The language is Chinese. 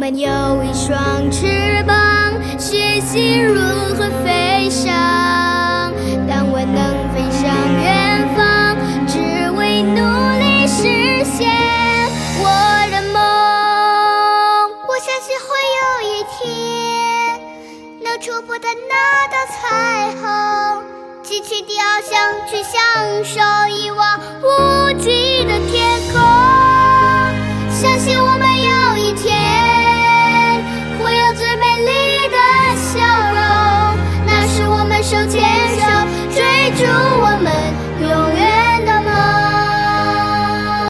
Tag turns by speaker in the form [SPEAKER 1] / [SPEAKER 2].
[SPEAKER 1] 敢有一双翅膀，学习如何飞翔。但我能飞向远方，只为努力实现我的梦。我相信会有一天，能触碰到那道彩虹，记起雕像去享受。